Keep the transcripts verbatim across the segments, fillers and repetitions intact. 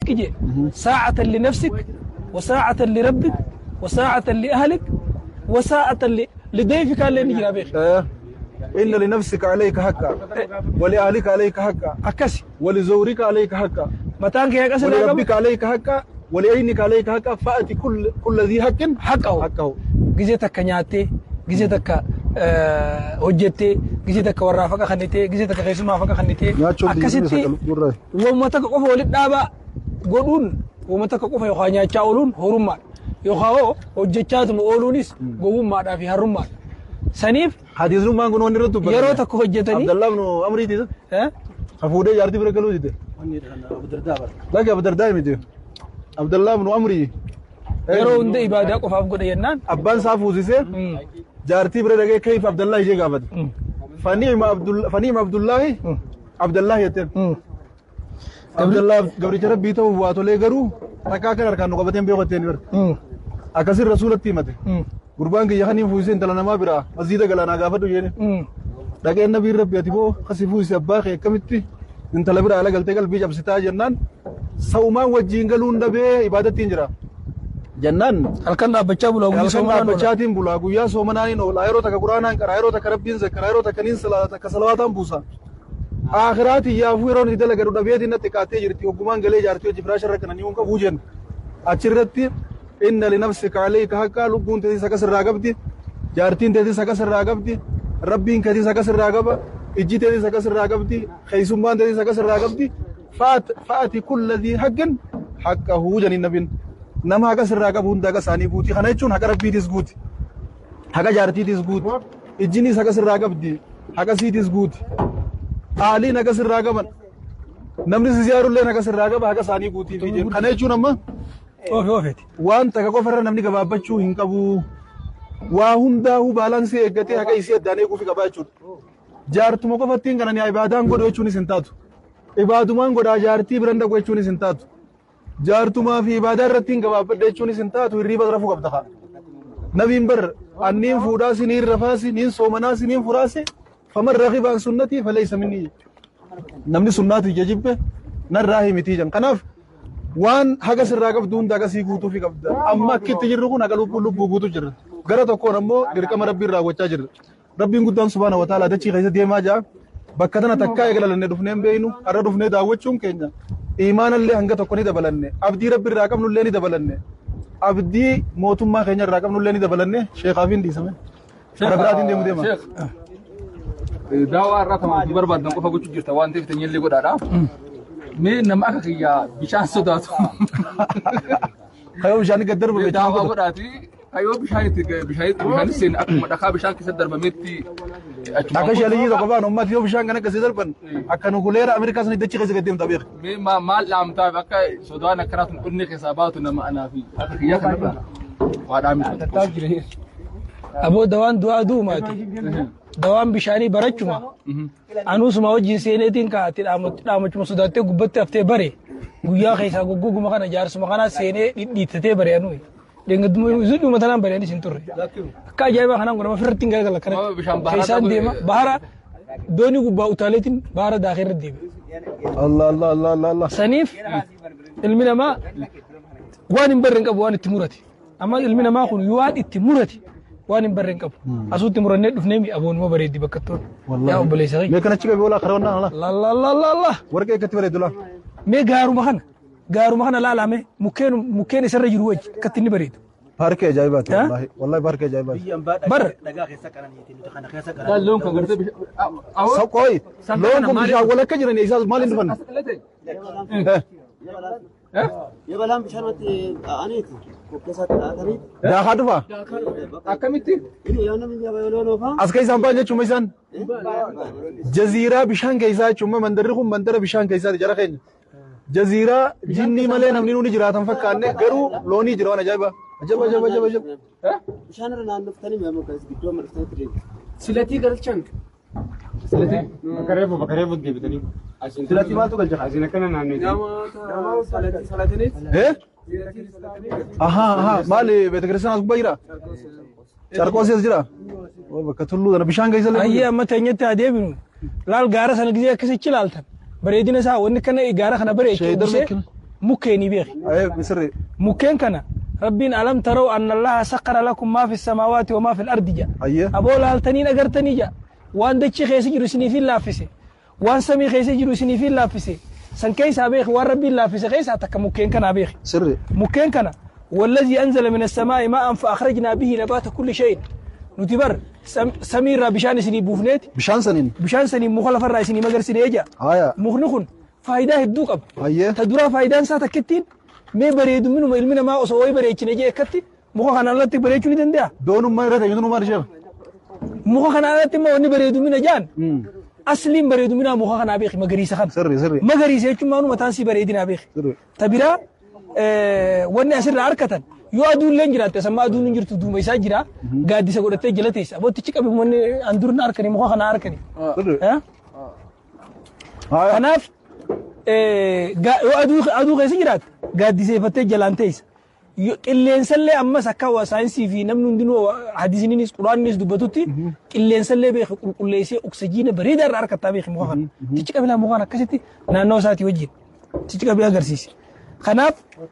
إجي ساعة لنفسك وساعة لربك وساعة لأهلك وساعة لضيفك اللي نجي نبيك إن لنفسك عليك حقا ولأهلك عليك حقا أكسي ولزورك عليك حقا متانك يا كسر ولربك عليك حقا ولعينك عليك حقا فأتي كل كل ذي حق حقه حقه جزيتك كنياتي جزيتك هجتي جزيتك ورافق خنيتي جزيتك خيسما فق خنيتي أكسيتي ومتك قف ولد دابا قولون ومتك قف يخانيا تشاولون هرما يخاو هجتات مولونيس قوم ما دا في هرما سنيف حديث ما نقول نردو يروتك هجتني عبد الله بن عمرو دي ها خفوده يارتي بركلو دي ابو الدرداء لا ابو الدرداء ميدي عبد الله بن عمرو يرو عند عباده قفاف قد ينان ابان صافوزيسه جارتي بردغه كيف عبد الله يجي غفد فنيم عبد الله فنيم عبد الله عبد الله يتن عبد الله غبري ربي تو واتو لغرو تكاكر كانو قبتين بيوتين ور اكسر رسول التيمته قربان كي يخني فوزين تلنا ما برا مزيد غلانا غفدو يني دغه النبي ربي اتبو خسفو سباخ كمتي انت لبر على غلطه قلبي جب ستا جنان سوما وجين غلون دبه عبادت تنجرا جنان halkan bacaa bulaa guyyaa soomana bacaatiin bulaa guyyaa soomanaan no laayro taka quraanaan qaraayro taka rabbiin zakaraayro taka nin salaata ka salawatan buusa aakhiraati yaa fuuroon idala gadu dhabeetiin natti qaatee jirti oggumaan galee jaartii hojii firaasha irra kananii unka buujen achirratti inna li nafsika alayka haqqa lubbuun teetii sakas irraa qabdi jaartiin teetii sakas irraa qabdi rabbiin teetii sakas irraa qaba ijji teetii sakas irraa qabdi keeysummaan teetii sakas irraa qabdi faat faati kulladhi haqqin haqqahu janin nabin nama haqa sirraa qabu hunda haqa isaanii guuti kana jechuun haqa rabbiitis guuti haqa jaartiitis guuti ijjinis haqa sirraa qabdi haqa siitis guuti aaliin haqa sirraa qaban namni si ziyaarullee haqa sirraa qaba haqa isaanii guutii fi jedhu kana jechuun amma oofe oofeeti waan takka qofarra namni gabaabbachuu hin qabu waa hundaa'uu baalaansii eeggatee haqa isii addaan eeguufi qabaa jechuudha jaartuma qofattiin kananii ibaadaan godhu jechuunis hin taatu ibaadumaan godhaa jaartii biran dhaqu jechuunis hin taatu jaartumaa fi ibaadaa irratti hin gabaabbadhe jechuunis hin taatu hirriiba rafuu qabda haa nabiin bar anniin fuudhaa siniin rafaasi niin soomanaa siniin furaasi faman raqiba an sunnatii falaysa minnii namni sunnaati jajibbe narraa himitii jan kanaaf waan haga sirraa qabdu hunda hagasii guutuufi qabda amma akkitti jirru kun haga lubbuu lubbuu guutu jirra gara tokkoon ammoo dirqama rabbiin raawwachaa jirra rabbiin guddaan subhaanahu wa ta'aalaa dachii keessa deemaa jira bakka tana takkaa eegalalannee dhufneen beeynu har'a dhufnee daawwachuun keenya iimaanallee hanga tokko ni dabalanne abdii rabbi irraa qabnullee ni dabalanne abdii mootummaa keenya irraa qabnullee ni dabalanne sheekaafiin dhiisame rabiraatiin deemu deema daawaa irraa tamaatti barbaadan qofa gochuu jirta waan ta'eef teenyellee godhaadha mee nama akka kiyyaa bishaan sodaatu kayoo bishaan gad darba daawaa godhaati kayoo bishaan itti bishaan bishaan seen akkuma dhakaa bishaan keessa darbametti akka shalii tokko baan ummati yoo bishaan kana keessa darban akka nu guleera Ameerikaa sani dachi keessa gadeemta beek mee maal laamtaa akka sodaan akkanaatu qonni keessa baatu nama anaa fi akka kiyyaa kanarra waa dhaamisa aboo dawaan du'aa duumaati dawaan bishaanii barachuma anuusuma wajjin seeneetiin kaa'atti dhaamachuma sodaattee gubbatti haftee bare guyyaa keessaa goggoguma kana jaarsuma kanaa seenee dhidhiittatee bare anuyi dengaduma zuduma tanaan bare anis hin turre akka ajaa'ibaa kanaan godhama firratti hin galgala kana keessaan deema bahara doonii gubbaa utaaleetiin bahara daakee irra deema Allah Allah Allah Allah saniif ilmi namaa waan hin barre hin qabu waan itti murate amma ilmi namaa kun waan itti murate waan hin barre hin qabu asuutti murannee dhufnee mi aboonuma bareeddi bakka toon yaa obboleessa mee kana chiqa beola karoonna Allah la la la la warqee akkatti bareedu la mee gaaruma kana gaaruma kana laalame mukkeen mukkeen isarra jiru wajji akkatti inni bareedu parke ajaa'ibaati wallahi wallahi parke ajaa'ibaati bar dhagaa keessa qaraniitiin kana keessa qaran loon kan gartee soqoy loon kun bishaan walakka jiran isaas maal hin dhufan yebalaan bishaanatti ta'aniiti kokkeessaatti dhaatanii daakaa dhufa akkamitti inni yoo namni jaba yoo loon oofaa as keessaan baan jechuun isaan jaziiraa bishaan keessaa jechuun mandarri kun mandara bishaan keessaati jara keenya jaziiraa jinnii malee namni nuti jiraatan fakkaanne garuu loonii jira waan ajaa'iba ajaba ajaba ajaba ajaba bishaan irra naannoftanii meemoo keessa gidduu amma dhuftanii ture silatii galchan silatii bakareefu bakareefu deebitanii silatii maaltu galcha asiin akkana naannoo nama salatanii eh aha aha maali beetekiristaanaas gubbaa jira carqoosees jira bakka tulluu kana bishaan keessa lee ayyee amma teenyetti adeeminu laal gaara sana gizee akkasitti ilaaltan bareedina isaa wanni kana gaara kana bareechu مكيني بيخ ايه بسري مكين كنا ربين ألم تروا أن الله سخر لكم ما في السماوات وما في الأرض جاء ايه أبو لالتنين أقرتني جاء وان دتشي خيسي جرسني في اللافسي وان سمي خيسي جرسني في اللافسي سن كيس أبيخ وربي اللافسي خيس أتك مكين كنا أبيخ سري مكين كنا والذي أنزل من السماء ماء فأخرجنا به نبات كل شيء نتبر سم سمير بشان سني بوفنيت بشان سنين بشان سني مخالف الرئيسني مجر سني إجا هايا مخنخن فايدة هدوك أب ايه تدرا فايدة ساعة كتين ما بريد منهم علمنا ما أصوي بريد نجى كتي مخا خنا الله تبريد شو ندندها دونو ما رأيت يدونو ما رجع مخا خنا الله تما وني بريد منا جان امم أسلم بريد منا مخا خنا أبيخ مجريس خان سري سري مجريس يجوا ما نو متانسي بريدنا أبيخ سري تبرا اه وني أسر العركة يو أدون لنجرا تسمى أدون لنجر تدوم يساجرا قاعد يسقط تجلتيس أبو تشيك أبي من أندورنا أركني مخا خنا أركني سري ها هايا خناف yoo aduu aduu keessa jiraat gaaddiseeffattee jalaan teessa qilleensallee ammas akka saayinsii fi namni hundinuu hadiisniinis quraannis dubbatutti qilleensallee beeku qulqulleessee oksijiina bareedaa irraa harkattaa beeku muka kana tichi qabilaa mukaan akkasitti naannoo isaatii wajjin tichi qabilaa agarsiise kanaaf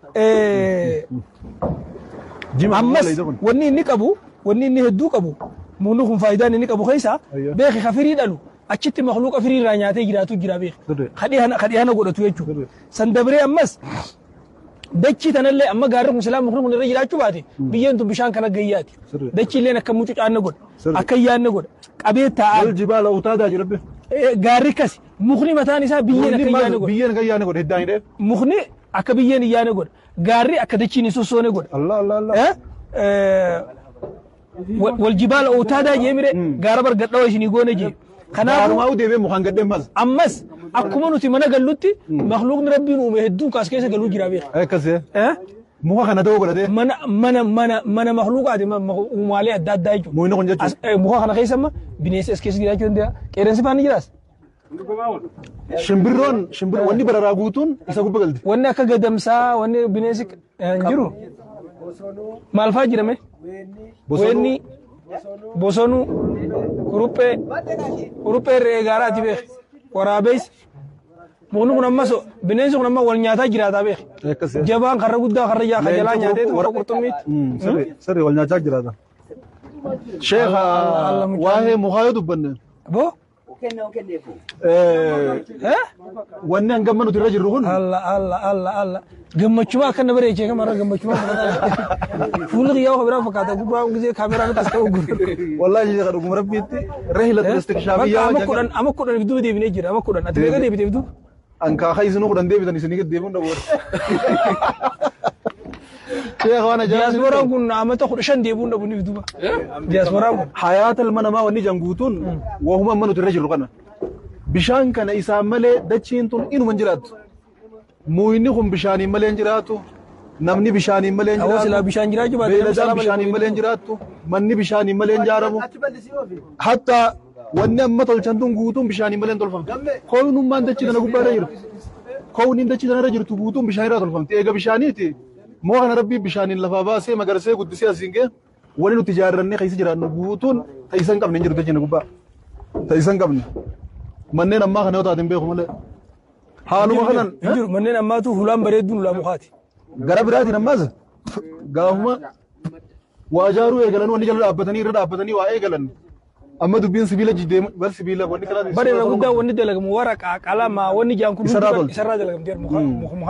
ammas wanni inni qabu wanni inni hedduu qabu munu kun faayidaan inni qabu keessa beeki kafirii dhalu achitti makhluuqa firii irraa nyaatee jiraatu jira beek kadhihana kadhihana godhatu jechuudha san dabree ammas dachii tanallee amma gaarri kun silaa mukni kun irra jiraachuu baate biyyeen tun bishaan kana gayyaati dachii illeen akka mucucaanne godha akka yaanne godha qabee taa'aa wal jibaala utaadaa jirabbe gaarri kasi mukni mataan isaa biyyeen akka yaanne godha biyyeen akka yaanne godha hiddaan hidhee mukni akka biyyeen yaanne godha gaarri akka dachiin sossoone godha allah allah allah wal jibaala utaadaa jeemire gaara bargadhawa isinii goone jee kanaaf maa deebee mukaan gadhee mas ammas akkuma nuti mana gallutti makhluuqni rabbiin uume hedduun kaas keessa galuu jira beek akkasee muka kana ta'uu godhatee mana mana mana mana makhluuqaati uumaalee adda addaa jechuudha muuyina kun jechuudha muka kana keessa amma bineensi as keessa jiraachuu danda'a qeerransi faana jiraas shimbirroon shimbir wanni bararaa guutuun isa gubba galti wanni akka gadamsaa wanni bineensi hin jiru maal fa'aa jirame wenni bosonu kuruphee kuruphee reegaaraati beek waraabees mukni kun ammas bineensi kun amma wal nyaataa jiraataa beek jabaan karra guddaa karra yaa kajalaa nyaatee tokko qurxummiitti sirri sirri wal nyaataa jiraata sheekha waa'ee mukaa yoo dubbanne boo wanni hangamma nuti irra jirru kun alla alla alla alla gammachuma akka na bareechee kamarra gammachuma fuulli qiyyaa biraa fakkaata gubbaa gisee kaameraa nuti as ta'u gurra wallahi sheekha dhuguma rabbiitti rehilatu istikshaafiyyaa ama kudhan ama kudhan biduu deebinee jira ama kudhan ati beeka deebitee biduu ankaa haisinu kudhan deebitan isinii gad deebiin dhabuudha sheekha waan ajaa'ibaa diyaaspooraan kun amata kudha shan deebiin dhabu ni biduuba diyaaspooraan kun hayaata ilma namaa wanni janguutuun wahuma amma nuti irra jirru kana bishaan kana isaan malee dachiin tun inuma hin jiraattu muuyinni kun bishaaniin malee hin jiraatu namni bishaaniin malee hin jiraatu awwaasila bishaan jiraachuu baatee beeladaan bishaaniin malee hin jiraattu manni bishaaniin malee hin ijaaramu hatta wanni amma tolchan tun guutuun bishaaniin malee hin tolfamtu koowinummaan dachii tana gubbaa irra jirtu koowiniin dachii tana irra jirtu guutuun bishaan irraa tolfamti eega bishaaniiti moo kana rabbii bishaaniin lafaa baasee magarsee guddisee asiin gee wani nuti ijaarrannee keessa jiraannu guutuun ta'isan qabne hin jiru dachii gubbaa ta'isan qabne manneen ammaa kana yoo taateen beeku malee haaluma kanan jiru manneen ammaatu hulaan bareedduun hulaa mukaati gara biraatiin ammaas gaafuma waa ijaaruu eegalan wanni jala dhaabbatanii irra dhaabbatanii waa eegalan amma dubbiin sibiila jiddeemu bar sibiila wanni kalaa bareeda guddaa wanni dalagamu waraqaa qalama wanni jaan kun isarraa dalagamu